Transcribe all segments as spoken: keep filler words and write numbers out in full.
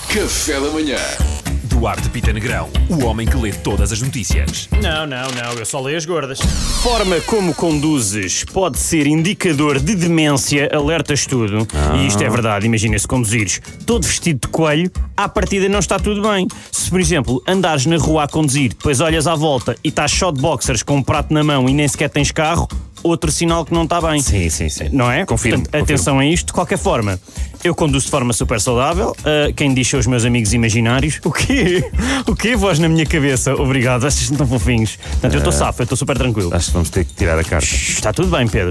Café da Manhã. Duarte Pita Negrão, o homem que lê todas as notícias. Não, não, não, eu só leio as gordas. Forma como conduzes pode ser indicador de demência, alerta estudo. Ah. E isto é verdade, imagina se conduzires todo vestido de coelho, à partida não está tudo bem. Se, por exemplo, andares na rua a conduzir, depois olhas à volta e estás só de boxers com um prato na mão e nem sequer tens carro, outro sinal que não está bem. Sim, sim, sim. Não é? Confirmo. Portanto, atenção a isto. De qualquer forma, eu conduzo de forma super saudável. Uh, quem diz são os meus amigos imaginários. O quê? O quê? Voz na minha cabeça. Obrigado. Vocês não tão fofinhos. Portanto, eu estou safo, eu estou super tranquilo. Acho que vamos ter que tirar a carta. Está tudo bem, Pedro.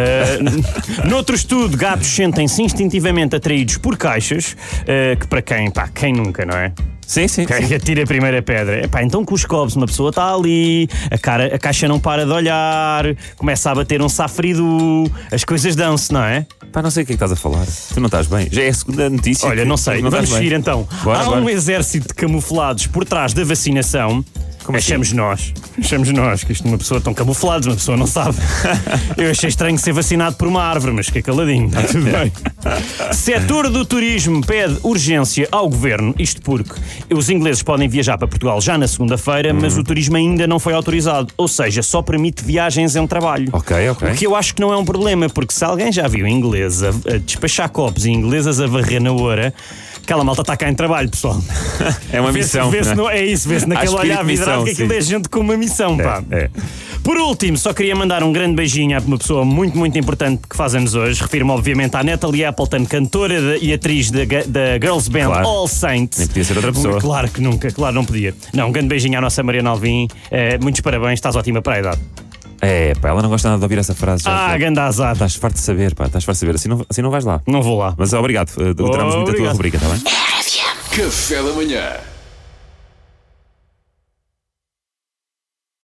Uh, noutro estudo, gatos sentem-se instintivamente atraídos por caixas, uh, que para quem, pá, quem nunca, não é? Sim, sim, Quem sim. atira a primeira pedra. Epá, então com os cobres, uma pessoa está ali, a, cara, a caixa não para de olhar, começa a bater um safridu, as coisas dão-se, não é? Pá, não sei o que é que estás a falar. Tu não estás bem. Já é a segunda notícia. Olha, que- não sei, que vamos estás bem. seguir então. Bora, Há bora. um exército de camuflados por trás da vacinação. Como assim? Achamos nós, achamos nós, que isto de uma pessoa tão camuflados, uma pessoa não sabe. Eu achei estranho ser vacinado por uma árvore, mas fiquei caladinho, está tudo bem. Setor do turismo pede urgência ao governo, isto porque os ingleses podem viajar para Portugal já na segunda-feira, Uhum. mas o turismo ainda não foi autorizado, ou seja, só permite viagens em trabalho. Ok, ok. O que eu acho que não é um problema, porque se alguém já viu ingleses a, a despachar copos e inglesas a varrer na hora, aquela malta está cá em trabalho, pessoal. É uma Vê-se- missão. vê-se não no- é isso, vê-se naquele espírito olhar de missão, vidrado que aquilo sim. é gente com uma missão, pá. É. Por último, só queria mandar um grande beijinho a uma pessoa muito, muito importante que faz anos hoje. Refiro-me, obviamente, à Natalie Appleton, cantora de- e atriz da, ga- da Girls Band Claro. All Saints. Nem podia ser outra pessoa. Claro que nunca, claro, não podia. Não, um grande beijinho à nossa Mariana Alvim. Eh, muitos parabéns, estás ótima para a idade. É, pá, ela não gosta nada de ouvir essa frase. já. Ah, Já- grande azar. Estás farto de saber, pá, estás farto de saber. Assim não, assim não vais lá. Não vou lá. Mas obrigado, uh, adoramos muito a tua Obrigado. rubrica, está bem? Café da Manhã.